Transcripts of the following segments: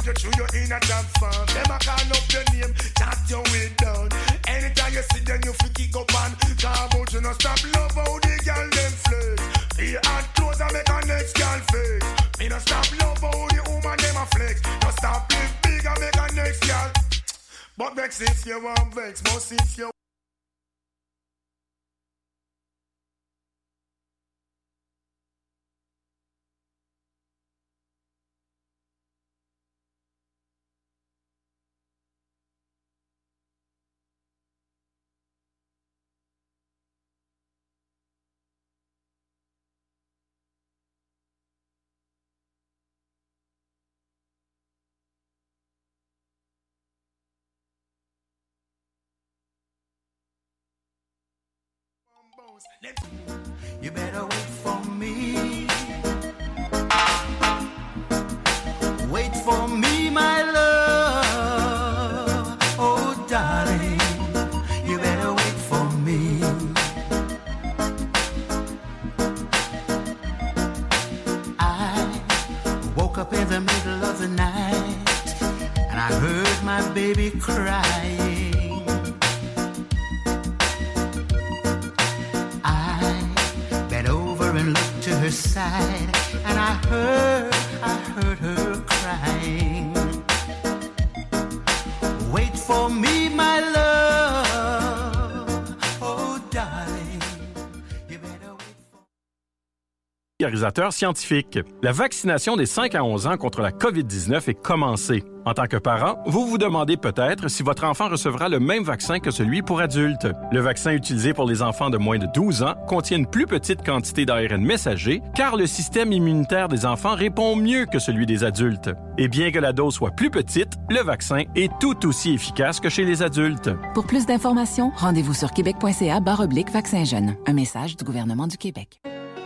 around you through your inner job farm. Them a call up your name, chat your way down. Anytime you see them, you feel kick up and talk about you no stop love how the girl them flex. Be hard clothes and make a next girl flex. Me no stop love how the woman them a flex. No stop live big and make a next girl. But vex if you want vex, most if you You better wait for me. Wait for me, my love. Oh, darling, you better wait for me. I woke up in the middle of the night and I heard my baby crying. To her side, and I heard her crying. Wait for me, my love. Oh, darling, you better wait for... Vulgarisateur scientifique. La vaccination des 5 à 11 ans contre la COVID-19 est commencée. En tant que parent, vous vous demandez peut-être si votre enfant recevra le même vaccin que celui pour adultes. Le vaccin utilisé pour les enfants de moins de 12 ans contient une plus petite quantité d'ARN messager car le système immunitaire des enfants répond mieux que celui des adultes. Et bien que la dose soit plus petite, le vaccin est tout aussi efficace que chez les adultes. Pour plus d'informations, rendez-vous sur québec.ca/vaccin jeune. Un message du gouvernement du Québec.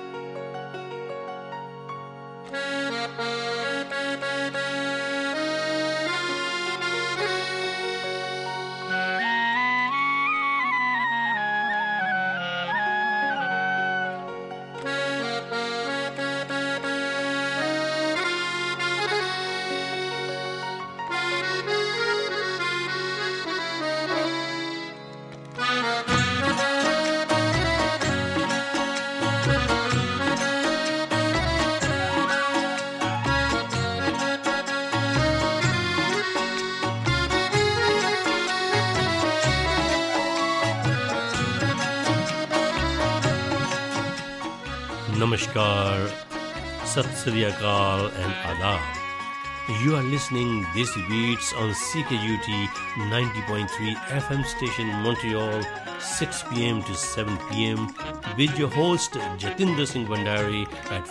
Namaskar, Sat Sri Akal and Adab. You are listening Desi Beats on CKUT 90.3 FM station Montreal, 6 p.m. to 7 p.m. with your host Jatinder Singh Bhandari at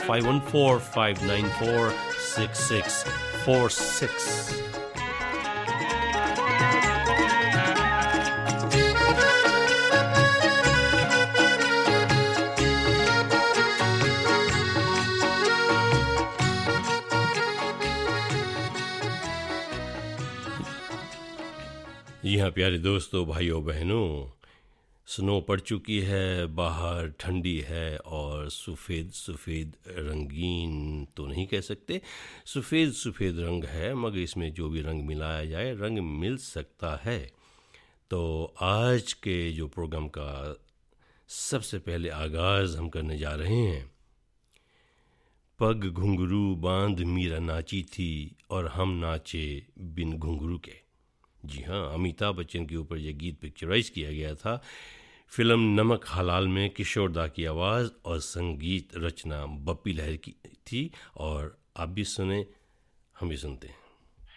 514-594-6646. जी हाँ प्यारे दोस्तों, भाइयों बहनों, snow पड़ चुकी है, बाहर ठंडी है और सफ़ेद सफ़ेद रंगीन तो नहीं कह सकते, सफ़ेद सफ़ेद रंग है, मगर इसमें जो भी रंग मिलाया जाए रंग मिल सकता है। तो आज के जो प्रोग्राम का सबसे पहले आगाज़ हम करने जा रहे हैं। पग घुंघरू बांध मीरा नाची थी और हम नाचे बिन घुंघरू के। जी हाँ, अमिताभ बच्चन के ऊपर यह गीत पिक्चराइज किया गया था। फिल्म नमक हलाल में किशोर दा की आवाज़ और संगीत रचना बप्पी लहर की थी। और आप भी सुने, हम भी सुनते हैं।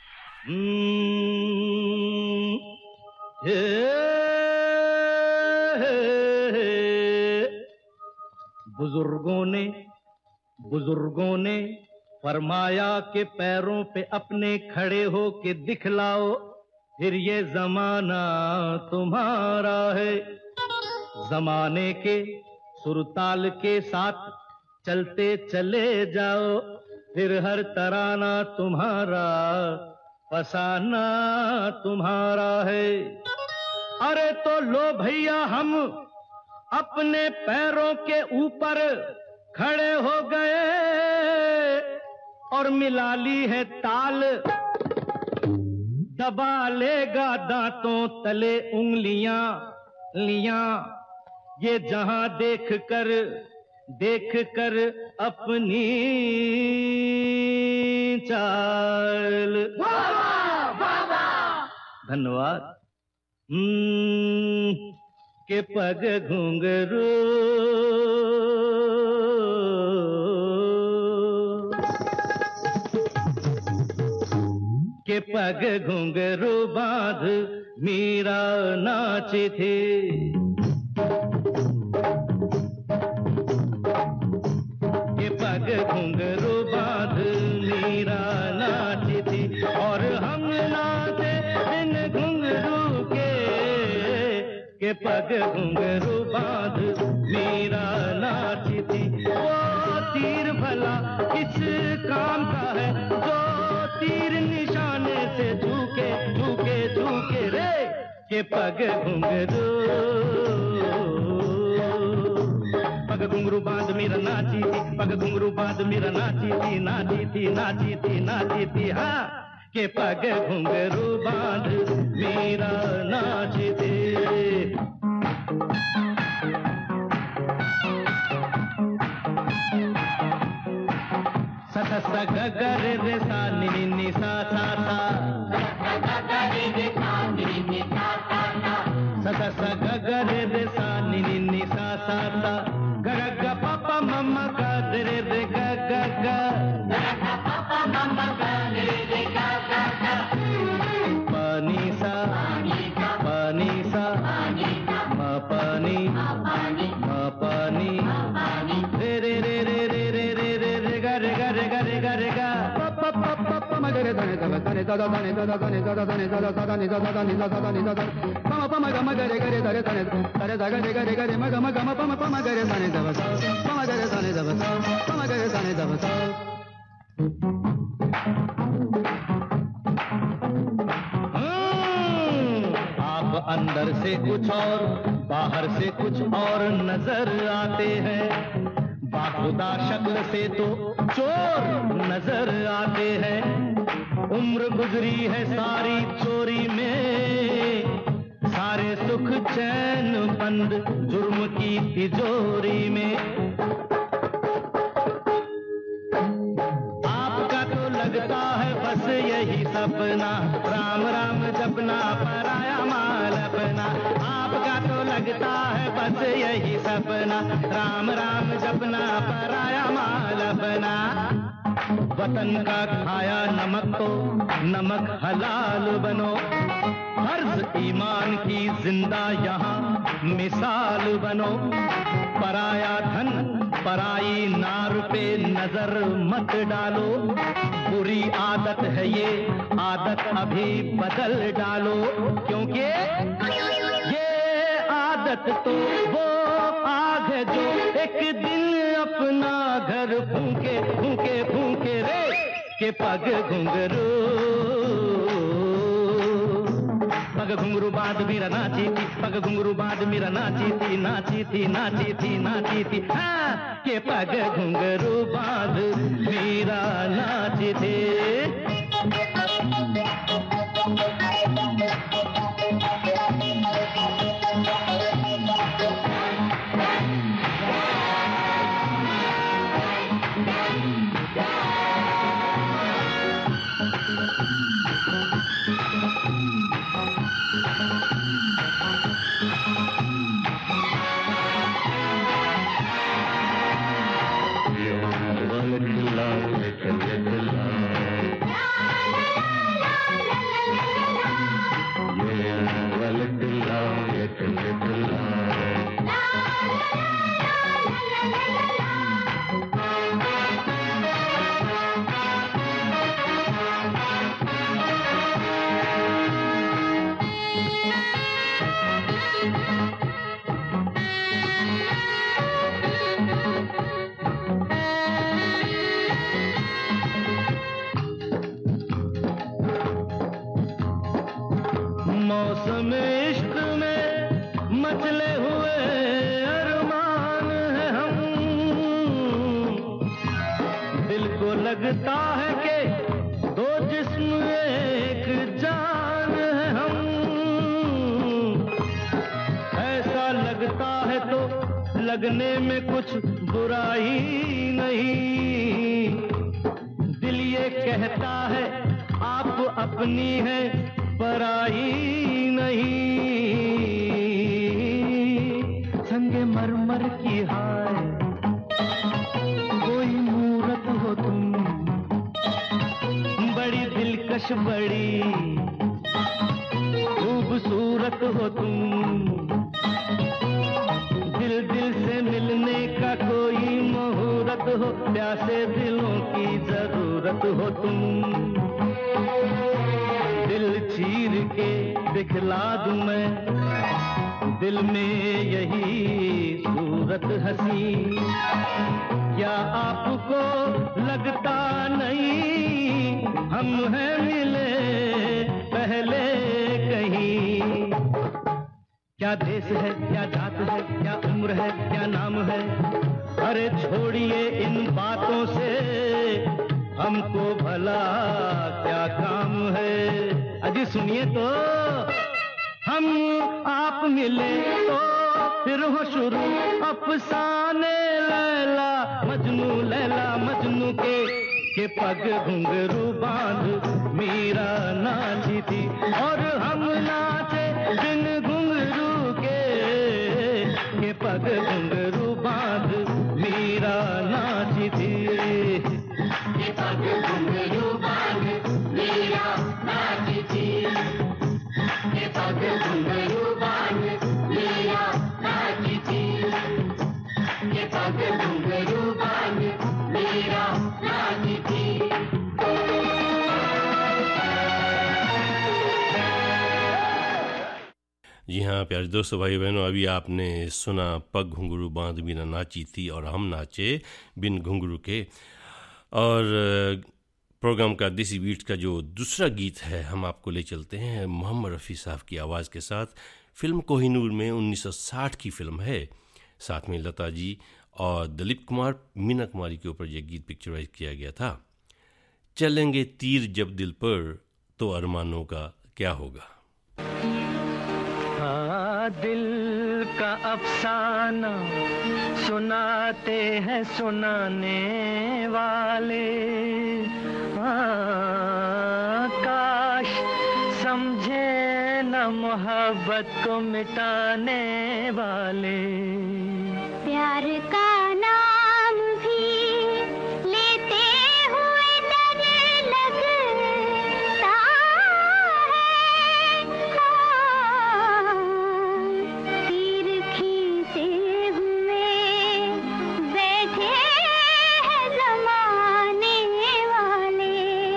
बुजुर्गों ने फरमाया कि पैरों पे अपने खड़े हो के दिखलाओ, फिर ये जमाना तुम्हारा है। जमाने के सुरताल के साथ चलते चले जाओ, फिर हर तराना तुम्हारा, फसाना तुम्हारा है। अरे तो लो भैया, हम अपने पैरों के ऊपर खड़े हो गए और मिला ली है ताल, दबा लेगा दांतों तले उंगलियां लियां, ये जहां देख कर अपनी चाल। धन्यवाद। के पग घुंघरू के पग घुंघरू बांध मीरा नाची थी। के पग घुंघरू बांध मीरा नाची थी और हम नाचे बिन घुंघरू के पग घुंघरू बांध मीरा नाची थी। वो तीर भला किस काम का है जो तीर निशाने से झुके झुके झुके रे। के पग घुंघरू पग घुंघरू बांध मीरा नाची थी, पग घुंघरू बांध मीरा नाची थी, नाची थी नाची थी नाची थी। हाँ के पग घुंघरू बांध मीरा नाची थी। सा सा सा ग ग रे रे सा नि नि नि सा सा सा। सा सा सा ग ग रे रे सा नि नि नि सा सा सा। ग ग ग प प म म ग रे रे ग ग ग। पानी सा पानी सा म पानी म पानी रे रे रे रे रे रे रे रे रे ग रे ग रे ग रे ग रे ग प प प प प म ग रे ध ने ध ध ने ध ध ने ध ध ने ध ध ने ध ध ने ध ध ने ध ध ने ध ध प म प म ग म ग रे ग रे ध रे ध ने ध रे ध ग रे ग रे ग रे म ग म ग म प म प म ग रे ध ने ध ध प म ग रे ध ने ध ध प म ग रे ध ने ध ध। आप अंदर से कुछ और बाहर से कुछ और नजर आते हैं। बाखुदा शक्ल से तो चोर नजर आते हैं। उम्र गुजरी है सारी चोरी में, सारे सुख चैन बंद जुर्म की तिजोरी में। आपका तो लगता है बस यही सपना, राम राम जपना पराया माल अपना। आपका तो लगता है बस यही सपना, राम राम जपना पराया माल अपना। वतन का खाया नमक तो नमक हलाल बनो, फर्ज ईमान की जिंदा यहाँ मिसाल बनो। पराया धन पराई नार पे नजर मत डालो, बुरी आदत है ये आदत अभी बदल डालो। क्योंकि ये आदत तो वो आग है जो एक दिन अपना घर फूके फूके फूके रे। के पग घुंघरू पग घुंघरू बांध मीरा नाची थी, पग घुंघरू बांध मीरा नाची थी, नाची थी नाची थी नाची थी। हाँ के पग घुंघरू बांध मीरा नाची थी। मौसम इश्क में मचले हुए अरमान है हम, दिल को लगता है कि दो जिस्म एक लगने में कुछ बुराई नहीं, दिल ये कहता है आप अपनी है पराई नहीं। संगे मरमर की हाय कोई मूरत हो तुम, बड़ी दिलकश बड़ी खूबसूरत हो तुम, दिल दिल से मिलने का कोई मुहूर्त हो, प्यासे दिलों की जरूरत हो तुम। दिल चीर के दिखला दूं मैं दिल में यही सूरत हंसी, क्या आपको लगता नहीं हम हैं मिले पहले कहीं? क्या देश है, क्या जात है, क्या उम्र है, क्या नाम है, अरे छोड़िए इन बातों से हमको भला क्या काम है। अजी सुनिए तो, हम आप मिले तो फिर हो शुरू अफसाने लैला मजनू के पग घुंघरू बांध मीरा नाची थी, और हम नाचे बिन घुंघरू के पग घुंघरू बांध मीरा नाची थी। के पग घुंघरू बांध मीरा नाची थी, के पग घुंघरू बांध मीरा नाची थी, के पग घुंघरू बांध मीरा नाची थी। जी हाँ प्यारे दोस्तों, भाई बहनों, अभी आपने सुना पग घुंघरू बांध मीरा नाची थी और हम नाचे बिन घुंघरू के। और प्रोग्राम का देसी बीट का जो दूसरा गीत है हम आपको ले चलते हैं मोहम्मद रफ़ी साहब की आवाज़ के साथ। फिल्म कोहिनूर में 1960 की फिल्म है, साथ में लता जी और दिलीप कुमार मीना कुमारी के ऊपर यह गीत पिक्चराइज किया गया था। चलेंगे तीर जब दिल पर तो अरमानों का क्या होगा। हाँ, दिल का अफसाना सुनाते हैं सुनाने वाले, हाँ, काश समझे न मोहब्बत को मिटाने वाले। प्यार का नाम भी लेते हुए डर लगता है, तीर खींचे हुए बैठे हैं जमाने वाले।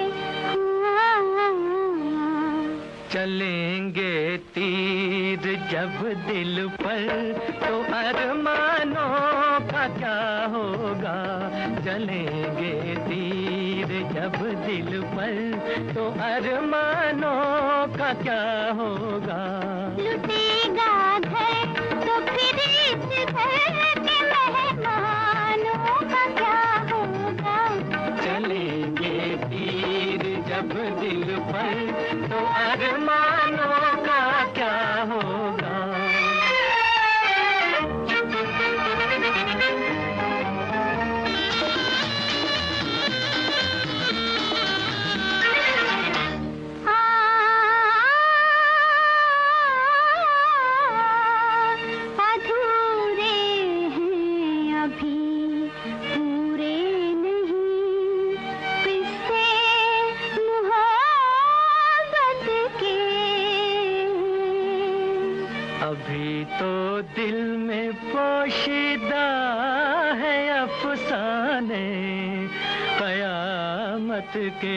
चलेंगे तीर जब दिल पर तो अरमानों का क्या होगा। चलेंगे तीर जब दिल पर तो अरमानों का क्या होगा। लुटेगा घर तो फिर इस घर के मेहमानों का क्या होगा। चलेंगे तीर जब दिल पर तो अरमानों का क्या होगा। अभी तो दिल में पोशीदा है अफसाने कयामत के।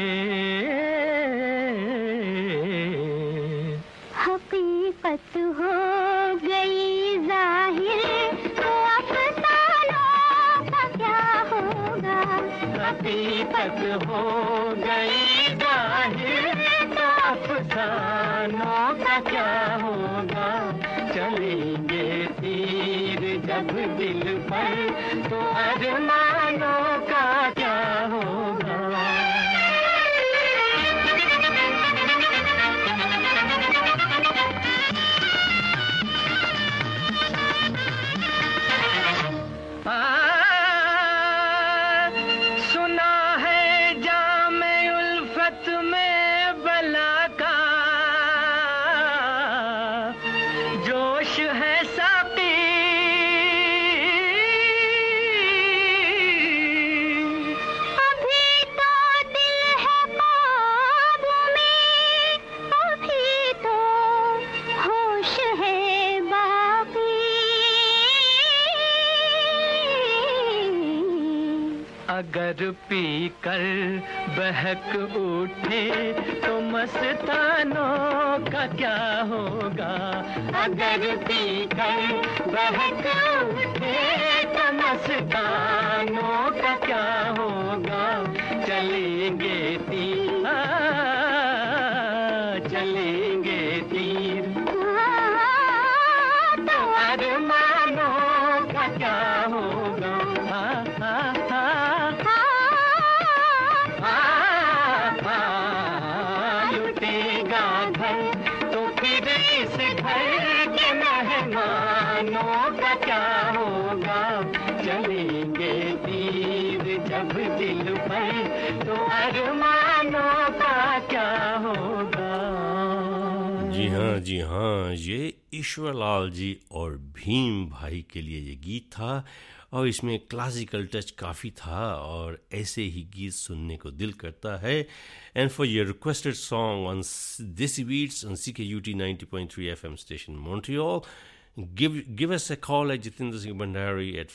हकीकत हो गई जाहिर तो अफसानों का क्या होगा। हकीकत हो गई जाहिर तो अफसानों का क्या होगा। चलेंगे तीर जब दिल पर तो अरमानों का क्या होगा। अगर पी कर बहक उठे तो मस्तानों का क्या होगा अगर पी कर बहक उठे तो मस्तानों का क्या होगा चलेंगे तीर चलेंगे तीर तो अरमानों का क्या होगा लुटेगा घर तो फिर इस घर के मेहमानों का क्या होगा चलेंगे तीर जब दिल पर तो अरमानों का क्या होगा। जी हाँ, ये ईश्वरलाल जी और भीम भाई के लिए ये गीत था और इसमें क्लासिकल टच काफ़ी था और ऐसे ही गीत सुनने को दिल करता है। And for your requested song on Desi beats on CKUT 90.3 FM station Montreal, give us a call at Jitendra Singh Bhandari at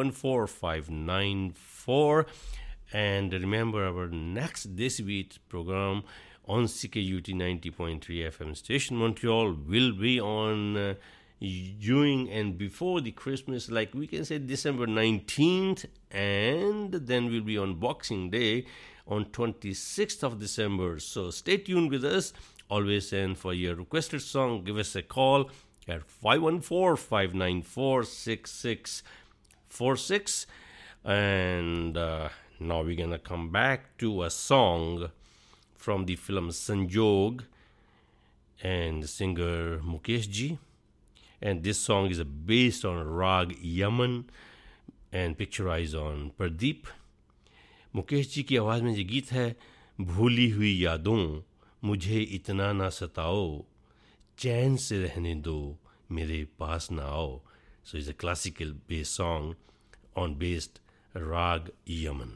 514-594. And remember, our next Desi Beat program on CKUT 90.3 FM station Montreal will be on Ewing and before the Christmas, like we can say December 19th, and then we'll be on Boxing Day on 26th of December. So stay tuned with us always, and for your requested song, give us a call at 514-594-6646. And now we're gonna come back to a song from the film Sanjog and the singer Mukesh Ji. And this song is based on Rag Yaman and picturized on Pradeep. Mukesh ji की आवाज़ में ये गीत है भूली हुई यादों मुझे इतना ना सताओ चैन से रहने दो मेरे पास ना आओ. So it's a classical based song on based Rag Yaman.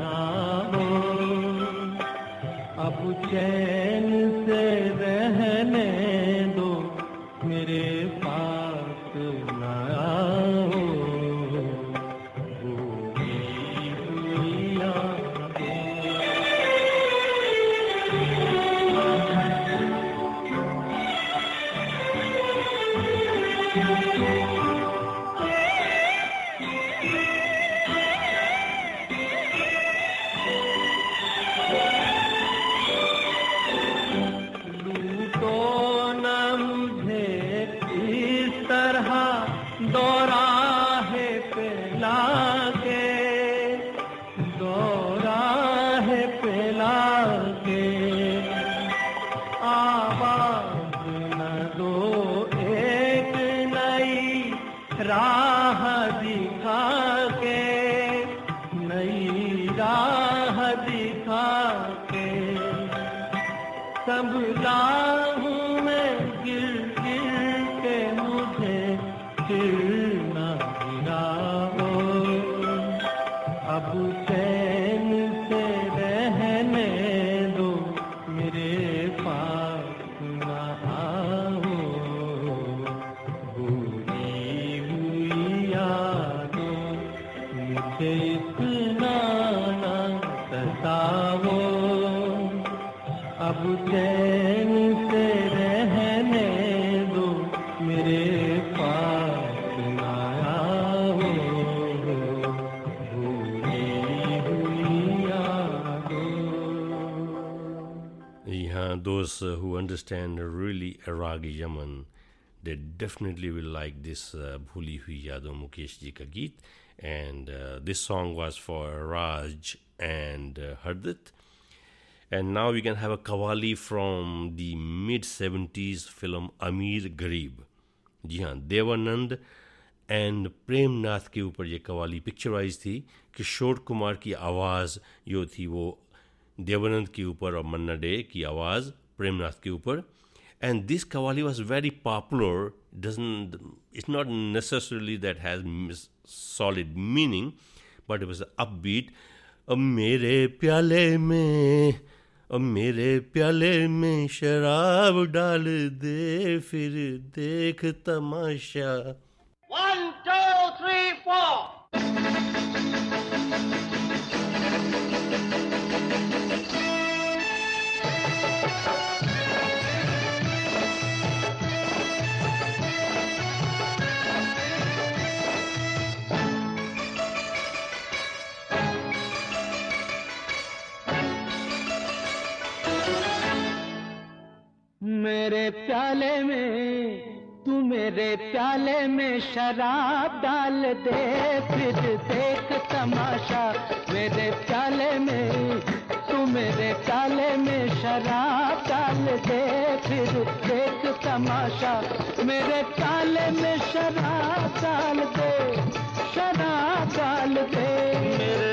चैन से रहने दो राहे पे लाके, दो राहे पे लाके आवाज न दो एक नई राह दिखा के, नई राह दिखा के। सब लाहूं में गिर गिर के मुझे गिरना गिराओ, अब चैन से रहने दो मेरे पास न आओ, भूली हुई यादों मुझे इतना न सताओ, अब चैन से रहने दो मेरे पास न आओ, भूली हुई यादों। यहाँ those who understand really Rag Yaman, they definitely will like this Bhuli Hui Yadon Mukesh ji ka geet, and this song was for Raj and Hardit. And now we can have a qawwali from the mid-70s film Amir Garib. जी हाँ, Devanand and Premnath के ऊपर ये qawwali picturise थी। किशोर कुमार की आवाज़ जो थी वो देवानंद के ऊपर और मन्ना डे की आवाज़ प्रेमनाथ के ऊपर। And this qawwali was very popular. It's not necessarily that has solid meaning, but it was upbeat. अब मेरे प्याले में शराब डाल दे, फिर देख तमाशा। 1, 2, 3, 4 मेरे प्याले में, तू मेरे प्याले में शराब डाल दे, फिर देख तमाशा। मेरे प्याले में, तू मेरे प्याले में शराब डाल दे, फिर देख तमाशा। मेरे प्याले में शराब डाल दे, शराब डाल दे। मेरे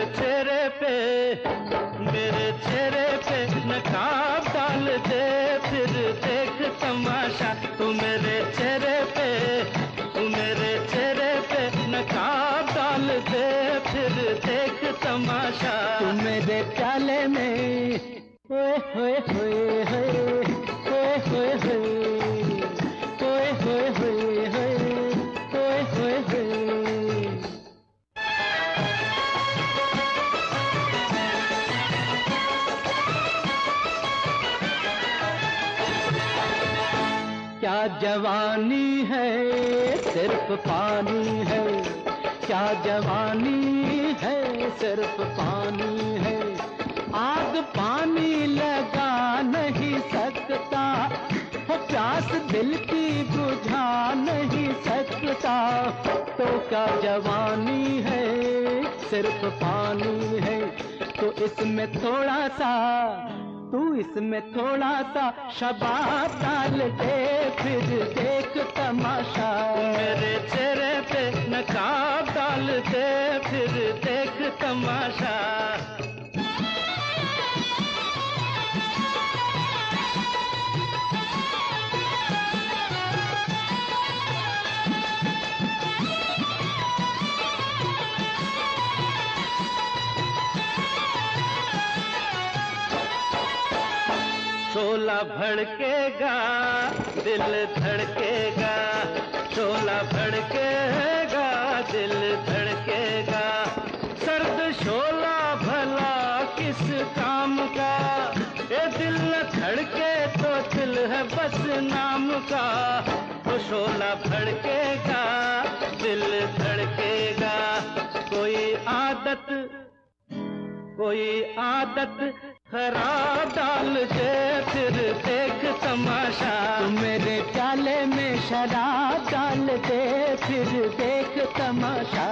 चेहरे पे नकाब डाल दे, फिर देख तमाशा। तू मेरे चेहरे पे नकाब डाल दे, फिर देख तमाशा। तू मेरे प्याले में ओए होए होए होए ओए होए होए ओए होए होए ओए होए होए। क्या जवानी है सिर्फ पानी है, क्या जवानी है सिर्फ पानी है। आग पानी लगा नहीं सकता, वो प्यास दिल की बुझा नहीं सकता। तो क्या जवानी है सिर्फ पानी है, तो इसमें थोड़ा सा, तू इसमें थोड़ा सा शबाब डाल दे, फिर देख तमाशा। मेरे चेहरे पे नकाब डाल दे, फिर देख तमाशा। शोला भड़केगा दिल धड़केगा, शोला भड़केगा दिल धड़केगा। सर्द शोला भला किस काम का, ये दिल न धड़के तो दिल है बस नाम का। तो शोला भड़केगा दिल धड़केगा। कोई आदत खराब डाल दे, फिर देख तमाशा। मेरे प्याले में शराब डाल दे, फिर देख तमाशा।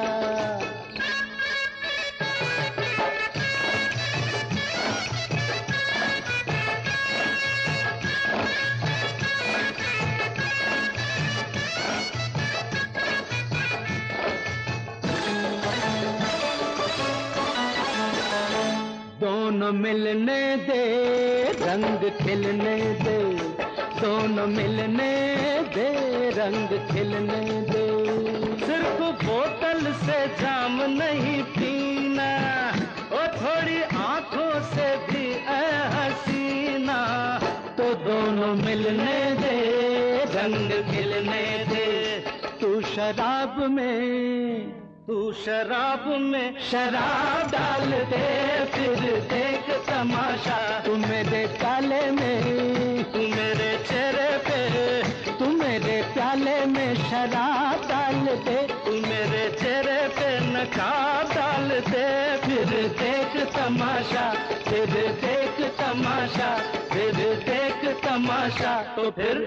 दोनों मिलने दे, रंग खिलने दे, दोनों मिलने दे, रंग खिलने दे। सिर्फ बोतल से जाम नहीं पीना, ओ थोड़ी आंखों से भी ऐ हसीना। तो दोनों मिलने दे, रंग खिलने दे। तू शराब में शराब डाल दे, फिर देख तमाशा। तू मेरे प्याले में, तू मेरे चेहरे पे, तू मेरे प्याले में शराब डाल दे, तू मेरे चेहरे पे नकाब डाल दे। फिर देख तमाशा, फिर देख तमाशा, फिर देख तमाशा। तो फिर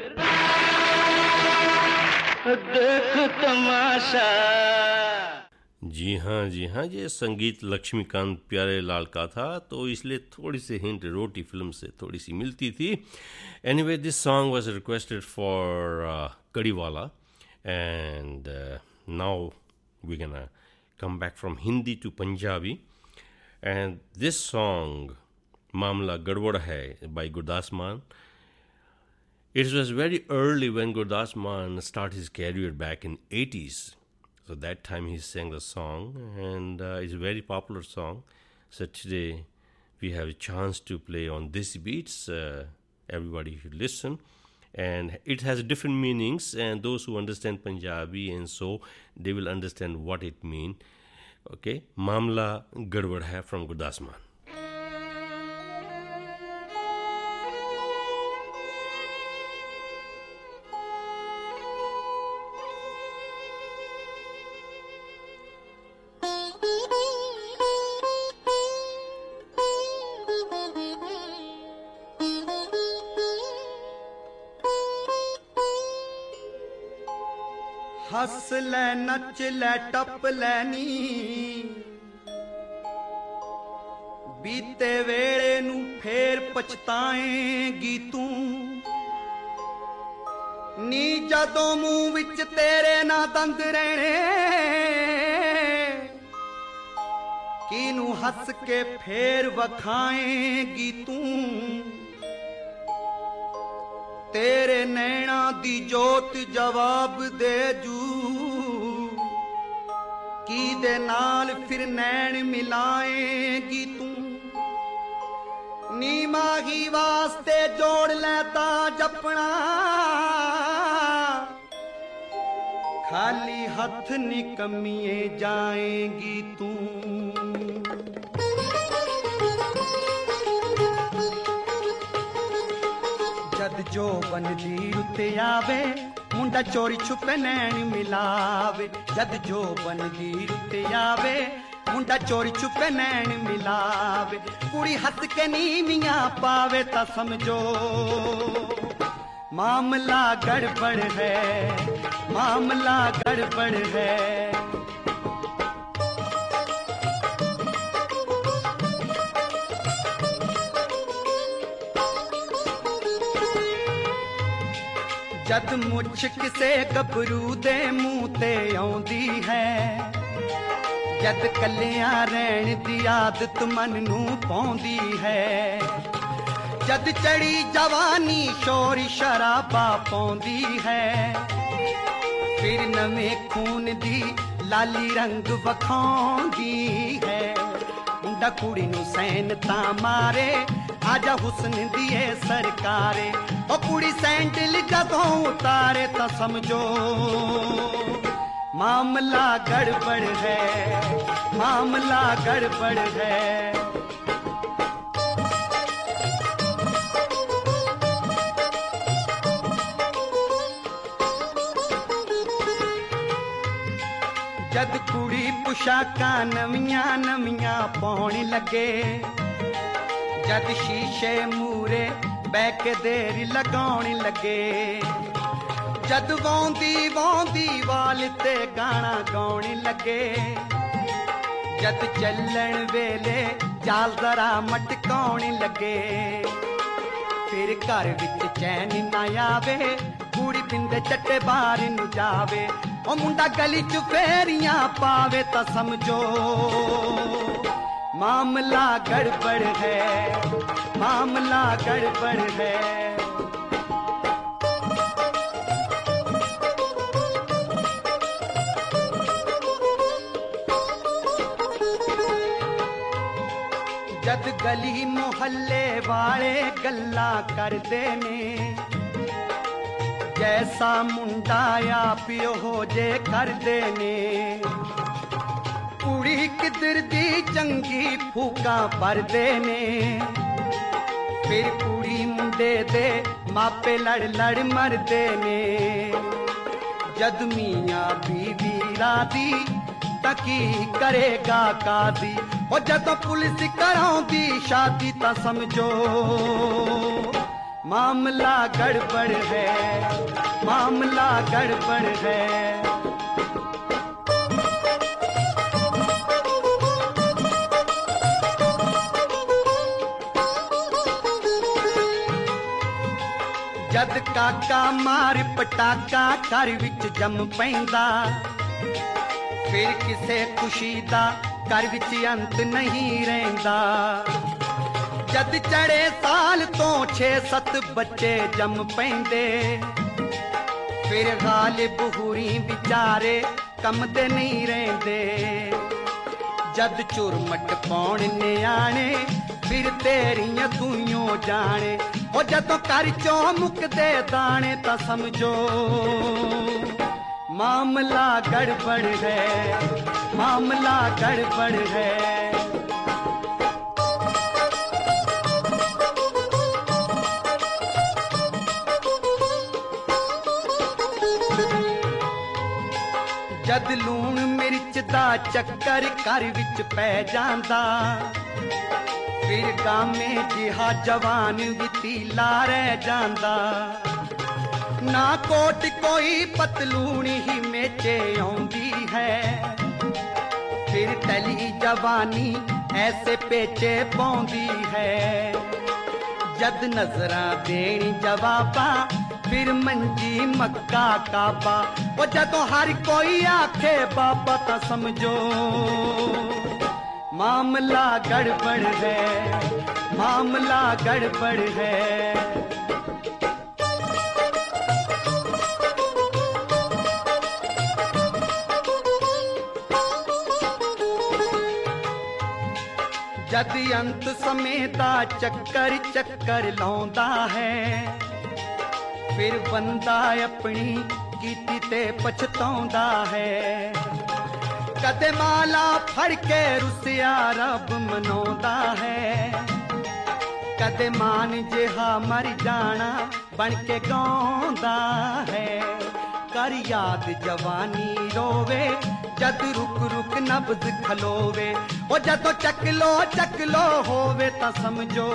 देख तमाशा। जी हाँ, ये संगीत लक्ष्मीकांत प्यारेलाल का था, तो इसलिए थोड़ी सी हिंट रोटी फिल्म से थोड़ी सी मिलती थी। Anyway, this song was requested for Kadiwala, and now we gonna come back from Hindi to Punjabi, and this song मामला गड़बड़ है बाय गुरदास मान. It was very early when Gurdas Mann started his career back in 80s. So that time he sang the song, and it's a very popular song. So today we have a chance to play on Desi Beats. Everybody should listen. And it has different meanings, and those who understand Punjabi and so, they will understand what it means. Okay, Mamla Gadbad Hai from Gurdas Mann. हस ले नच ले टप लैनी बीते वेले नू फेर पछताएगी तू नी जदों मुंह विच तेरे ना दंद रहने किनू हस के फेर वखाएगी तू तेरे नैना दी जोत जवाब दे जू की दे नाल फिर नैन मिलाएगी तू नी माही वास्ते जोड़ लेता जपना खाली हथ निकमिए जाएगी तू जद जो बनदी उत्ते आवे मुंडा चोरी छुपे नैन मिलावे जद जो बनदी उत्ते आवे मुंडा चोरी छुपे नैन मिलावे कुड़ी हंस के नीवियां पावे ता समझो मामला गड़बड़ है मामला गड़बड़ है जद मुछ किसे गबरू दे मुंह ते आउंदी है जद कलियां रहन दी आदत मन नू पौंदी है जद चढ़ी जवानी शोर शराबा पौंदी है फिर नवें खून दी लाली रंग वखाउंदी है मुंडा कुड़ी नू सैन ता मारे आजा हुस्न दिए सरकारे ओ कुड़ी सैंडल जदों उतारे ता समझो मामला गड़बड़ है मामला गड़बड़ है जद कुड़ी पुशाकां नवियां नवियां पाउण लगे जद शीशे मूरे बैके देर लगाउण लगे जद वौंदी वौंदी वाल ते गाना गाउण लगे जद चलण वेले चाल जरा मटकाउण लगे फिर घर विच चैन ना आवे कुड़ी पिंदे चट्टे बाहर नु जावे ओ मुंडा गली च फेरियां पावे ता समझो मामला गड़बड़ है मामला गड़बड़ है जद गली मोहल्ले वाले गल्ला करदे ने जैसा मुंडा या पियो हो जे करदे ने कुड़ी किधर दी चंगी फूका भरदे ने फिर कुड़ी मुंडे दे मापे लड़ लड़ मरदे ने जद मियां बीवी रादी तकी करेगा कादी ओ जदों पुलिस कराउंदी शादी ता समझो मामला गड़बड़ है मामला गड़बड़ है जद काका मार पटाका घर विच जम पैंदा फिर किसे खुशी दा घर विच अंत नहीं रहिंदा जद चढ़े साल तो 6-7 बच्चे जम पैंदे फिर गालिब हुरी बिचारे कम दे नहीं रहिंदे जद चुरमट पौण नियाणे फिर तेरियां तूइयों जाने ओ जदों घर चों मुकदे दाने ता समझो मामला गड़बड़ है मामला गड़बड़ है जद लूण मिर्च दा चक्कर घर विच पै जांदा फिर गामे जिहा जवान वितीला रह जांदा ना कोट कोई पतलून ही मेचे आउंदी है फिर टली जवानी ऐसे पेचे पौंदी है जद नजरां देनी जवाबा फिर मंजी मक्का काबा ओ जदों हर कोई आखे बाबा ता समझो मामला गड़बड़ है मामला गड़बड़ है जद अंत समेता चक्कर चक्कर लाउंदा है फिर बंदा अपनी कीती ते पछताउंदा है कदे माला फड़ के रुसिया रब मनौंदा है कदे मान जिहा मर जाना बन के गाउंदा है कर याद जवानी रोवे जद रुक रुक नब्ज खलोवे ओ जदों चक लो होवे ता समझो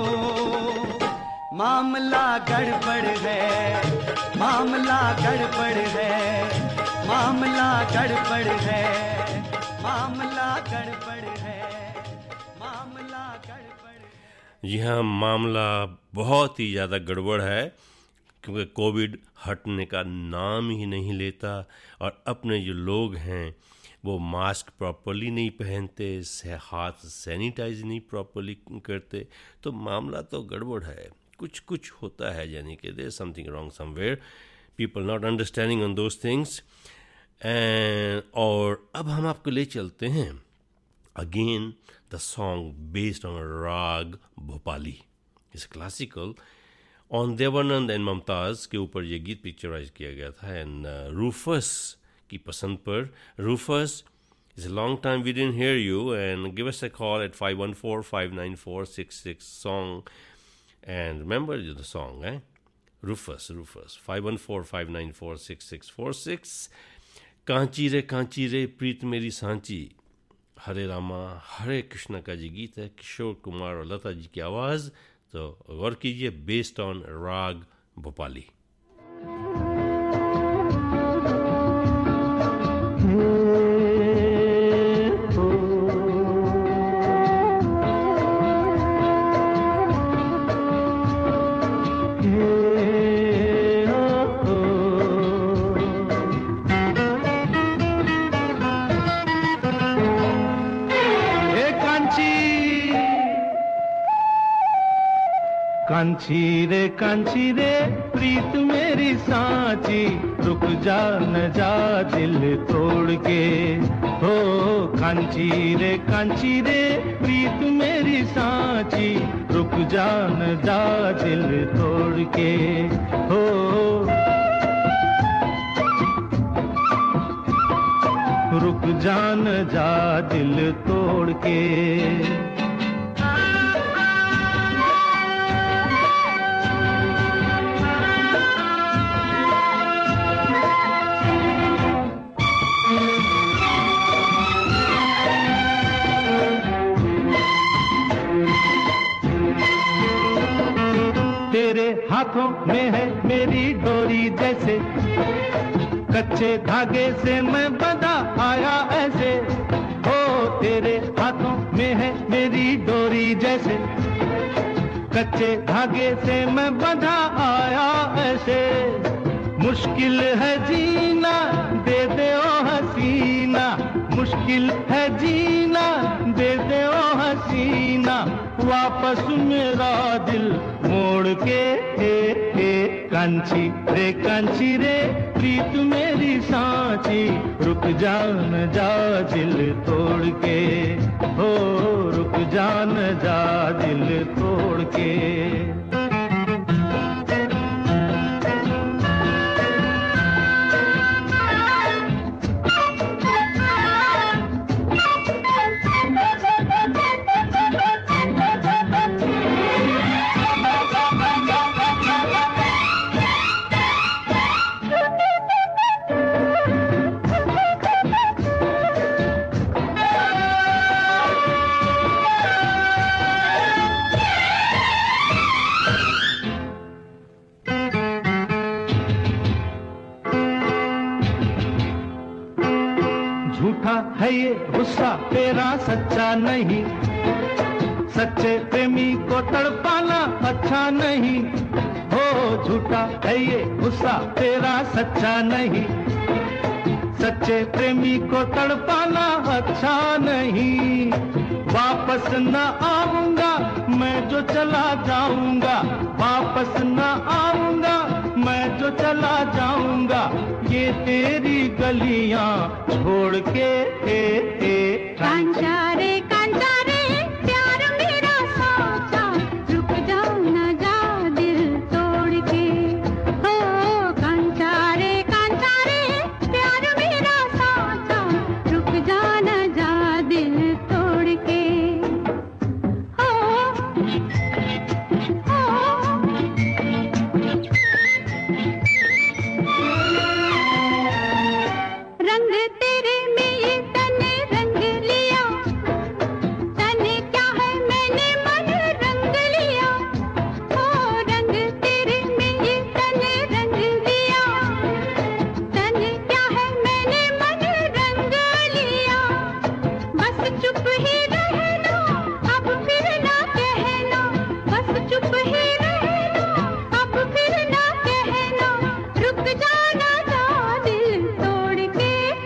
मामला गड़बड़ है मामला गड़बड़ है मामला गड़बड़ है मामला गड़बड़ है मामला गड़बड़। जी हाँ, मामला बहुत ही ज़्यादा गड़बड़ है क्योंकि कोविड हटने का नाम ही नहीं लेता और अपने जो लोग हैं वो मास्क प्रॉपर्ली नहीं पहनते, हाथ सैनिटाइज नहीं प्रॉपर्ली करते, तो मामला तो गड़बड़ है। कुछ होता है, यानी कि there something wrong somewhere, people not understanding on those things. और अब हम आपको ले चलते हैं again the song based on raag Bhopali, इस classical on Dev Anand and Mumtaz के ऊपर ये गीत पिक्चराइज किया गया था एंड रूफस की पसंद पर। Rufus, it's a long time we didn't hear you and give us a call at 514-594-66 song and remember the song, Rufus 514-594-6646। कांची रे प्रीत मेरी सांची, हरे रामा हरे कृष्णा का जी गीत है, किशोर कुमार और लता जी की आवाज़। तो गौर कीजिए, बेस्ड ऑन राग भोपाली। कांची रे प्रीत मेरी सांची रुक जा न जा दिल तोड़ के हो कांची रे प्रीत मेरी सांची रुक जा न जा दिल तोड़ के हो रुक जा न जा दिल तोड़ के हाथों में है मेरी डोरी जैसे कच्चे धागे से मैं बंधा आया ऐसे हो तेरे हाथों में है मेरी डोरी जैसे कच्चे धागे से मैं बंधा आया ऐसे मुश्किल है जीना दे दे ओ हसीना मुश्किल है जीना दे दे ओ हसीना वापस मेरा दिल मोड़ के कांची रे प्रीत मेरी सांची रुक जा न जा दिल तोड़ के हो रुक जा न जा दिल तोड़ के है ये गुस्सा तेरा सच्चा नहीं सच्चे प्रेमी को तड़पाना अच्छा नहीं हो झूठा है ये गुस्सा तेरा सच्चा नहीं सच्चे प्रेमी को तड़पाना अच्छा नहीं वापस न आऊंगा मैं जो चला जाऊंगा वापस न आऊंगा मैं जो चला जाऊंगा ये तेरी गलियां छोड़ के कांचा रे प्यार मेरा साचा रुक जा न जा दिल तोड़ के हो कांचा रे प्यार मेरा साचा रुक जा न जा दिल तोड़ के हो रंग तेरे में ये तने रंग लिया तने क्या है मैंने मन रंग लिया ओ रंग तेरे में ये तने रंग लिया तने क्या है मैंने मन रंग लिया बस चुप ही रहना अब फिर ना कहना बस चुप ही रहना अब फिर ना कहना रुक जाना जा दिल तोड़ के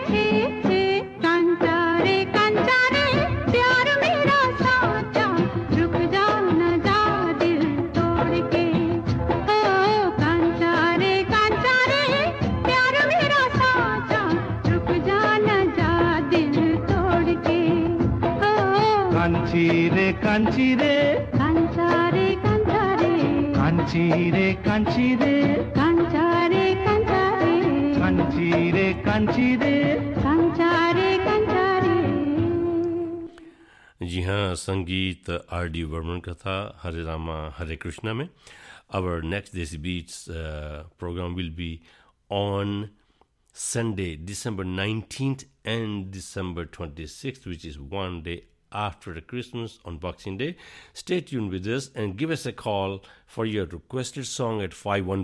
कांचा रे प्यार मेरा साचा रुक जा न जा दिल तोड़ के ओ कांचा रे प्यार मेरा साचा रुक जा न जा दिल तोड़ के ओ कांची रे कांचा रे कांची रे कांचा रे कांची रे कांचा रे जी हाँ संगीत R.D. वर्मन का था हरे रामा हरे कृष्णा में our next Desi Beats program will be on Sunday December 19th and December 26th which is one day after the Christmas on Boxing Day. Stay tuned with us and give us a call for your requested song at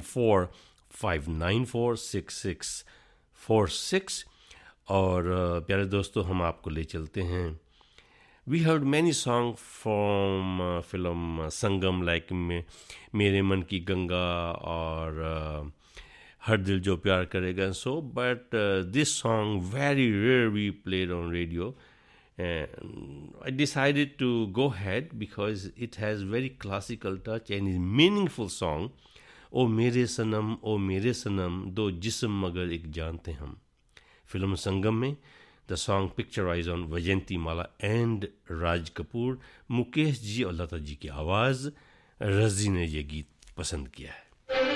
514-594-6646 और प्यारे दोस्तों हम आपको ले चलते हैं. We heard many songs from film Sangam like मेरे मन की गंगा और हर दिल जो प्यार करेगा and so but this song very rarely played on radio I decided to go ahead because it has very classical touch and is meaningful song. ओ मेरे सनम दो जिस्म मगर एक जानते हम. फिल्म संगम में the song picturized on Vajayanti Mala and Raj Kapoor. Mukesh ji और लता जी की आवाज़, रज़ी ने ये गीत पसंद किया है.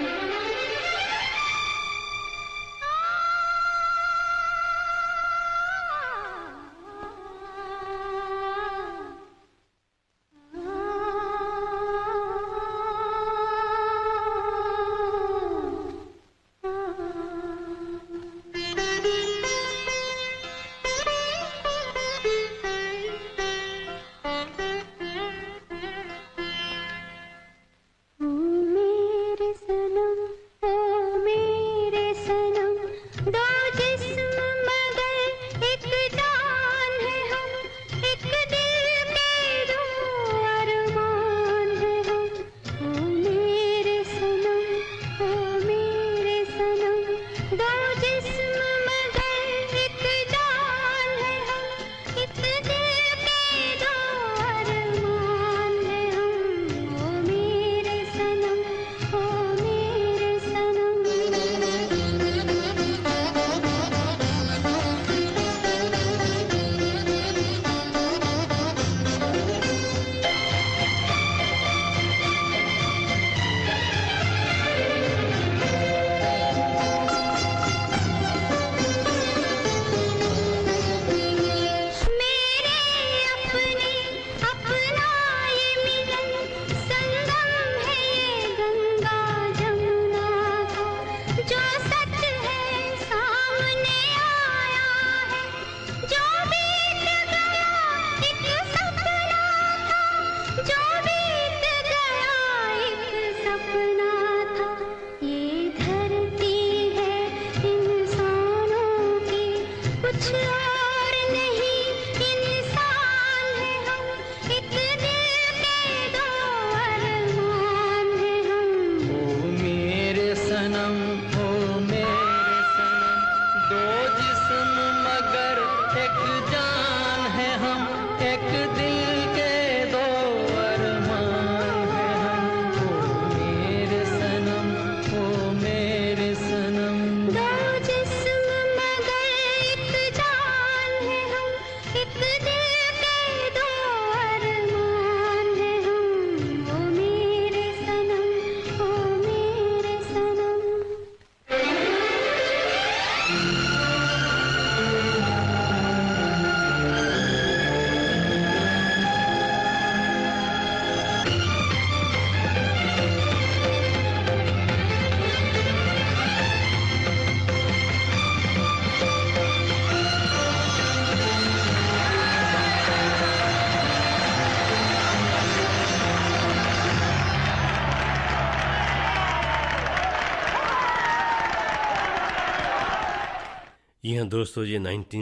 जी हाँ दोस्तों, ये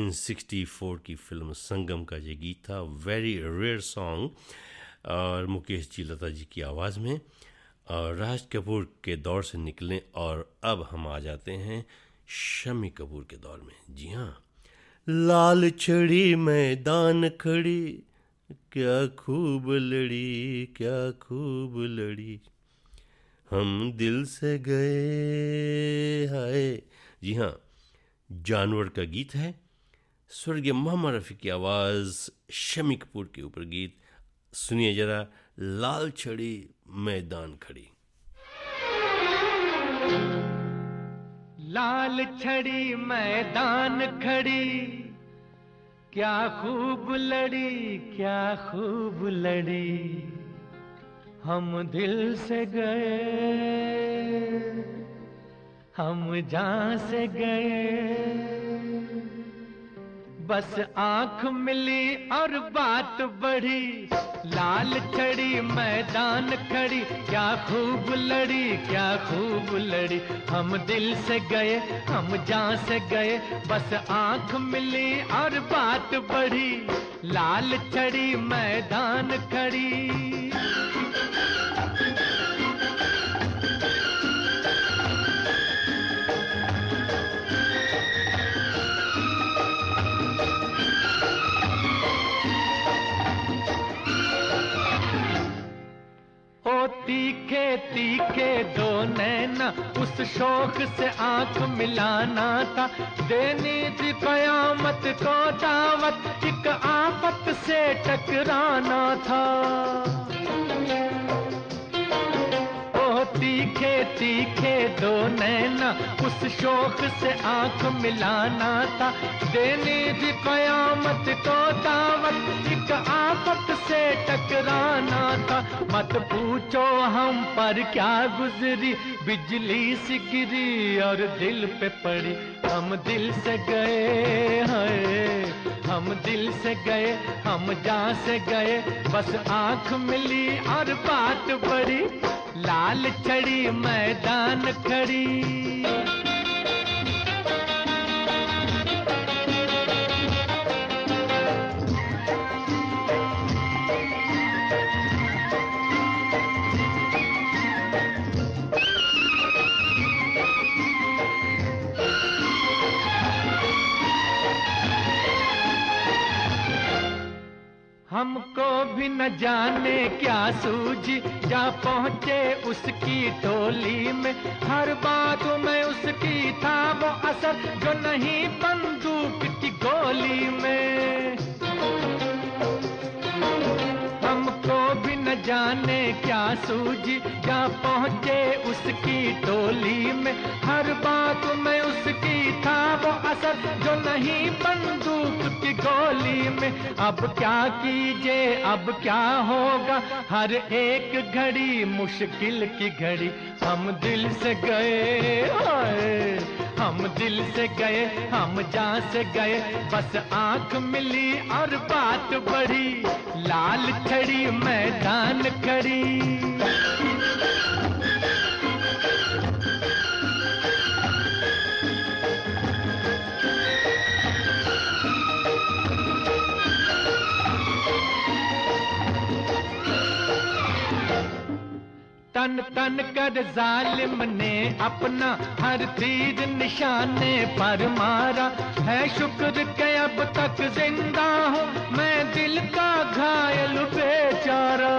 1964 की फिल्म संगम का ये गीत था. वेरी रेयर सॉन्ग और मुकेश जी लता जी की आवाज़ में, और राज कपूर के दौर से निकले और अब हम आ जाते हैं शम्मी कपूर के दौर में. जी हाँ, लाल छड़ी मैदान खड़ी, क्या खूब लड़ी, क्या खूब लड़ी, हम दिल से गए हाय. जी हाँ, जानवर का गीत है. स्वर्गीय मोहम्मद रफ़ी की आवाज़, शम्मी कपूर के ऊपर गीत. सुनिए जरा, लाल छड़ी मैदान खड़ी. लाल छड़ी मैदान खड़ी, क्या खूब लड़ी, क्या खूब लड़ी, हम दिल से गए, हम जान से गए, बस आंख मिली और बात बढ़ी. लाल छड़ी मैदान खड़ी, क्या खूब लड़ी, क्या खूब लड़ी, हम दिल से गए, हम जान से गए, बस आंख मिली और बात बढ़ी. लाल छड़ी मैदान खड़ी. तीखे तीखे दो नैना उस शौक से आंख मिलाना था, देनी थी कयामत को दावत, एक आफत से टकराना था। ओ तीखे तीखे दो नैना उस शौक से आंख मिलाना था, देनी थी कयामत को दावत, एक आफत से टकराना था। मत पूछो हम पर क्या गुजरी, बिजली सी गिरी और दिल पे पड़ी, हम दिल से गए हैं, हम दिल से गए, हम जहाँ से गए, बस आंख मिली और बात बड़ी, लाल छड़ी मैदान खड़ी। हमको भी न जाने क्या सूझी, जा पहुँचे उसकी टोली में, हर बात में उसकी था वो असर, जो नहीं बंदूक की गोली में। हमको भी न जाने क्या सूझी, जा पहुँचे उसकी टोली में, हर बात में उसकी था वो असर, जो नहीं बंदूक की गोली में। अब क्या कीजिए, अब क्या होगा, हर एक घड़ी मुश्किल की घड़ी, हम दिल से गए हाय, हम दिल से गए, हम जहाँ से गए, बस आंख मिली और बात बढ़ी, लाल छड़ी मैदान खड़ी। तन तन कर जालिम ने अपना हर तीर निशाने पर मारा, है शुक्र के अब तक जिंदा हूँ मैं, दिल का घायल बेचारा।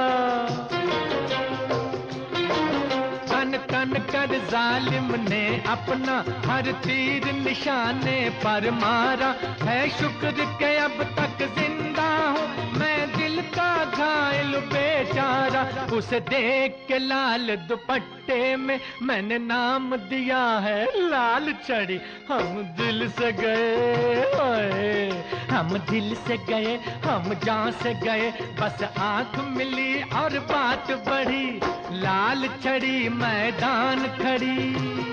तन तन कर जालिम ने अपना हर तीर निशाने पर मारा, है शुक्र के अब तक जिंदा हूँ मैं, दिल का घायल बेचारा। उसे देख के लाल दुपट्टे में मैंने नाम दिया है लाल छड़ी, हम दिल से गए हाय, हम दिल से गए, हम जहाँ से गए, बस आंख मिली और बात बढ़ी, लाल छड़ी मैदान खड़ी।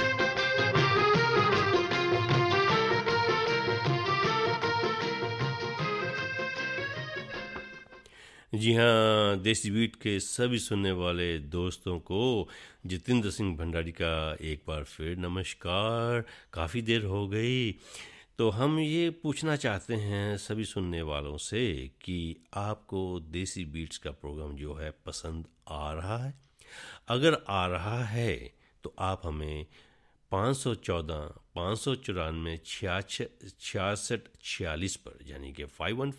जी हाँ, देसी बीट के सभी सुनने वाले दोस्तों को जितेंद्र सिंह भंडारी का एक बार फिर नमस्कार। काफ़ी देर हो गई, तो हम ये पूछना चाहते हैं सभी सुनने वालों से कि आपको देसी बीट्स का प्रोग्राम जो है पसंद आ रहा है? अगर आ रहा है तो आप हमें 514 594 66 46 पर, यानी कि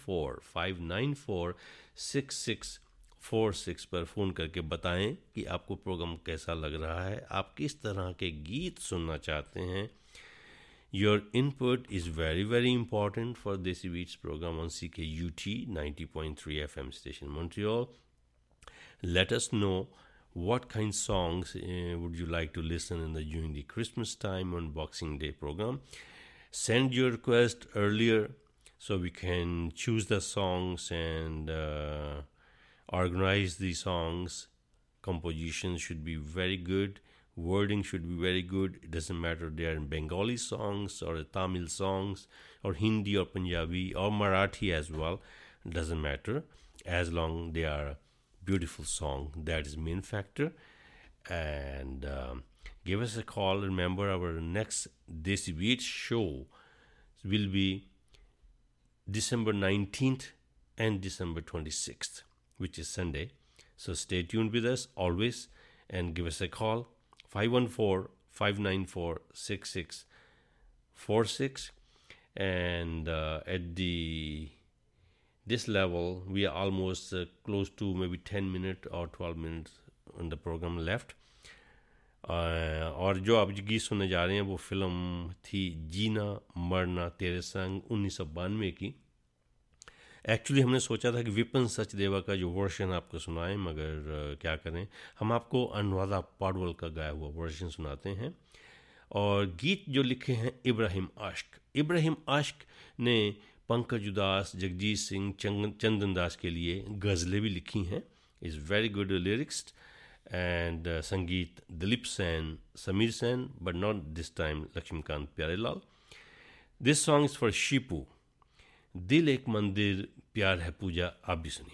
514-594-6646 पर फ़ोन करके बताएं कि आपको प्रोग्राम कैसा लग रहा है, आप किस तरह के गीत सुनना चाहते हैं। Your input is very, very important for Desi Beats program on CKUT 90.3 FM station Montreal. Let us know what kind of songs would you like to listen during the Christmas time on Boxing Day program. Send your request earlier so we can choose the songs and organize the songs. Composition should be very good. Wording should be very good. It doesn't matter they are in Bengali songs or Tamil songs or Hindi or Punjabi or Marathi as well. It doesn't matter as long they are beautiful song. That is main factor. And give us a call. Remember, our next Desi Beats show will be December 19th and December 26th, which is Sunday. So stay tuned with us always and give us a call. 514-594-6646. And at this level, we are almost close to maybe 10 minutes or 12 minutes the program left. और जो आप गीत सुनने जा रहे हैं वो film थी जीना मरना तेरे संग 1992 की। एक्चुअली हमने सोचा था कि विपिन सचदेवा का जो वर्जन आपको सुनाएं, मगर क्या करें, हम आपको अनुराधा पौडवाल का गाया हुआ वर्जन सुनाते हैं। और गीत जो लिखे हैं इब्राहिम आशिक ने पंकज उदास, जगजीत सिंह, चंदन दास के लिए गज़लें भी लिखी हैं। Is very good lyrics and संगीत Dilip Sen, Sameer Sen, but not this time Laxmikant Pyarelal. This song is for Shipu. Dil Ek मंदिर प्यार है पूजा, आप भी सुनिए।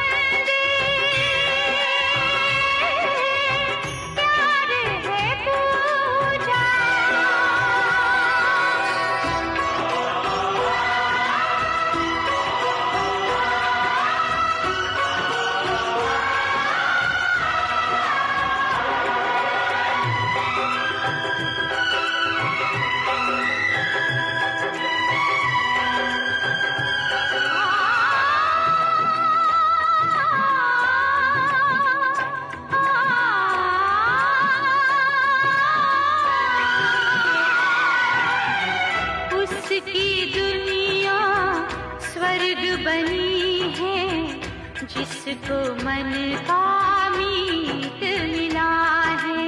है जिसको मन का मीत मिला है,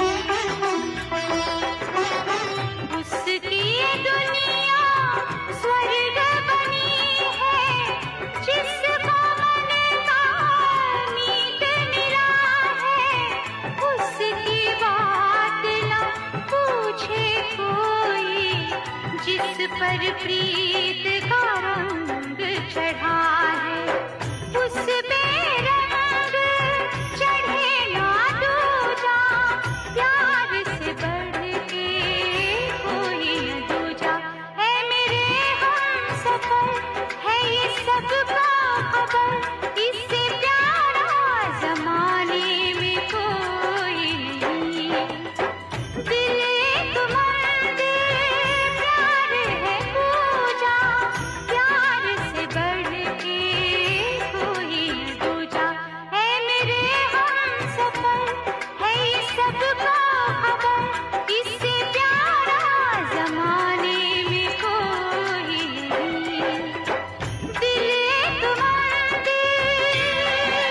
उसकी ये दुनिया स्वर्ग बनी है, जिसको मन का मीत मिला है, उसकी बात ना पूछे कोई, जिस पर प्रीत का रंग चढ़ा है, उस पे रंग चढ़े ना दूजा, प्यार से बढ़ के कोई न दूजा। है मेरे हमसफर, है ये सबका खबर, इससे प्यारा जमाने में कोई नहीं। दिल एक मंदिर, प्यार है पूजा, प्यार से बढ़ के कोई न दूजा। है मेरे हमसफर, है ये सबका खबर, इससे प्यारा जमाने में कोई नहीं। दिल एक मंदिर,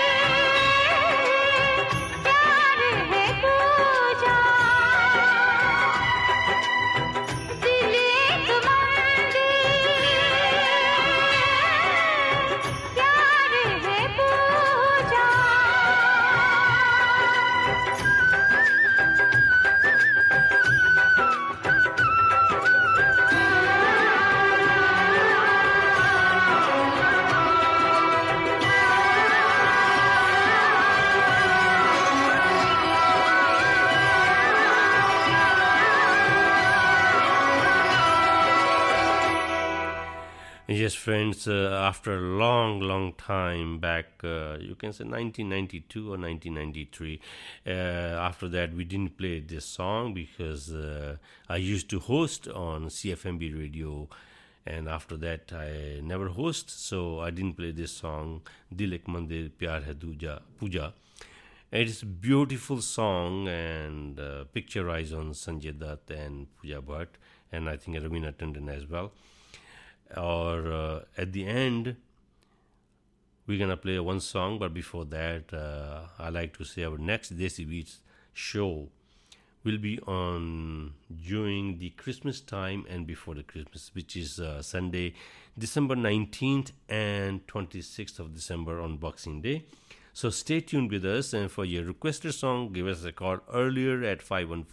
प्यार है पूजा, दिल एक मंदिर, प्यार है पूजा। Yes, friends, after a long time back, you can say 1992 or 1993, after that we didn't play this song because I used to host on CFMB radio, and after that I never host, so I didn't play this song, Dil Ek Mandir Pyar Hai Puja. It is a beautiful song and picturized on Sanjay Dutt and Pooja Bhatt, and I think Ravina Tandon as well. Or at the end we're gonna play one song, but before that I like to say our next Desi Beats show will be on during the Christmas time and before the Christmas, which is Sunday, December 19th and 26th of December on Boxing Day. So stay tuned with us, and for your requested song, give us a call earlier at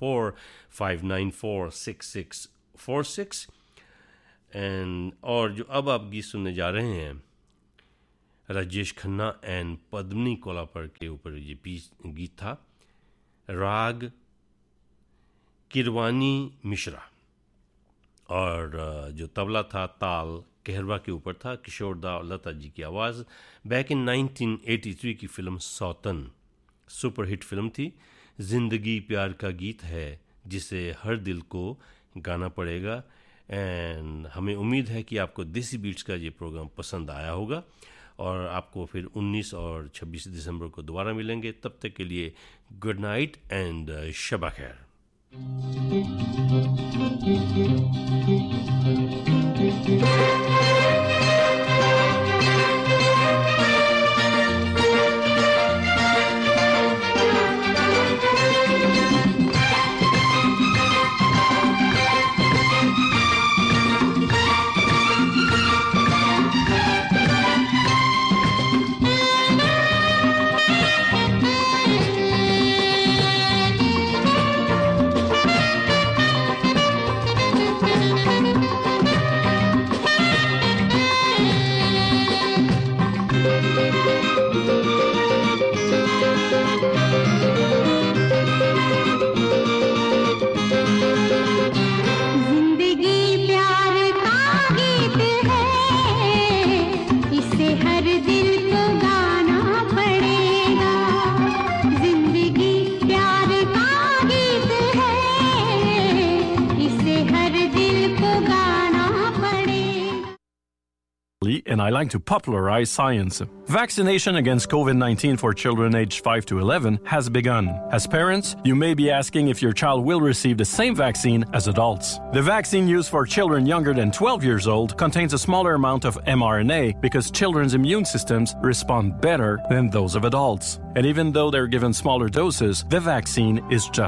514-594-6646. And और जो अब आप गीत सुनने जा रहे हैं, Rajesh Khanna and Padmini Kolhapure के ऊपर ये गीत था, राग किरवानी मिश्रा, और जो तबला था ताल कहरवा के ऊपर था, किशोर दा और लता जी की आवाज़। बैक इन 1983 की फिल्म सौतन सुपरहिट फिल्म थी। ज़िंदगी प्यार का गीत है जिसे हर दिल को गाना पड़ेगा। एंड हमें उम्मीद है कि आपको देसी बीट्स का ये प्रोग्राम पसंद आया होगा, और आपको फिर 19 और 26 दिसंबर को दोबारा मिलेंगे। तब तक के लिए गुड नाइट एंड शबा खैर। I like to popularize science. Vaccination against COVID-19 for children aged 5 to 11 has begun. As parents, you may be asking if your child will receive the same vaccine as adults. The vaccine used for children younger than 12 years old contains a smaller amount of mRNA because children's immune systems respond better than those of adults. And even though they're given smaller doses, the vaccine is just